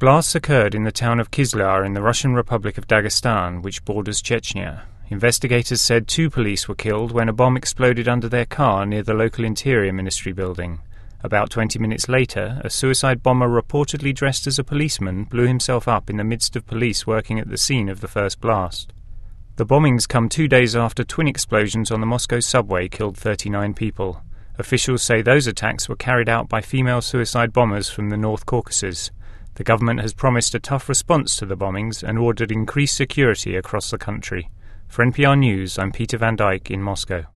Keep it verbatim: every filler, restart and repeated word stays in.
blasts occurred in the town of Kizlyar in the Russian Republic of Dagestan, which borders Chechnya. Investigators said two police were killed when a bomb exploded under their car near the local Interior Ministry building. About twenty minutes later, a suicide bomber reportedly dressed as a policeman blew himself up in the midst of police working at the scene of the first blast. The bombings come two days after twin explosions on the Moscow subway killed thirty-nine people. Officials say those attacks were carried out by female suicide bombers from the North Caucasus. The government has promised a tough response to the bombings and ordered increased security across the country. For N P R News, I'm Peter Van Dyke in Moscow.